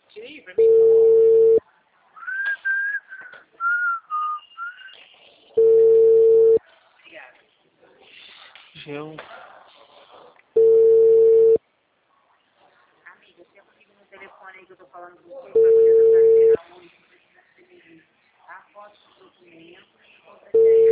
Tirei pra mim, por favor. Obrigada. Eu... Amiga, você comigo no telefone aí que eu tô falando com você, pra poder tentar liberar hoje, que precisa ser a foto do documento e outra ideia.